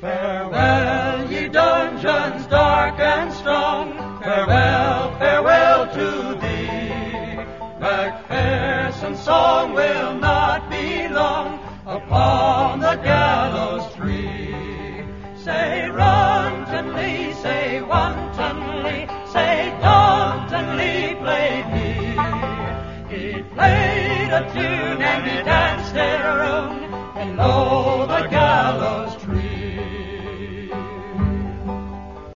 Farewell, ye dungeons dark and strong, farewell, farewell to thee. Macpherson's song will not be long upon the gallows tree. Say Runtonley, say wantonly, say Duntonley played me. He played a tune and he danced thereon, and lo, the gallows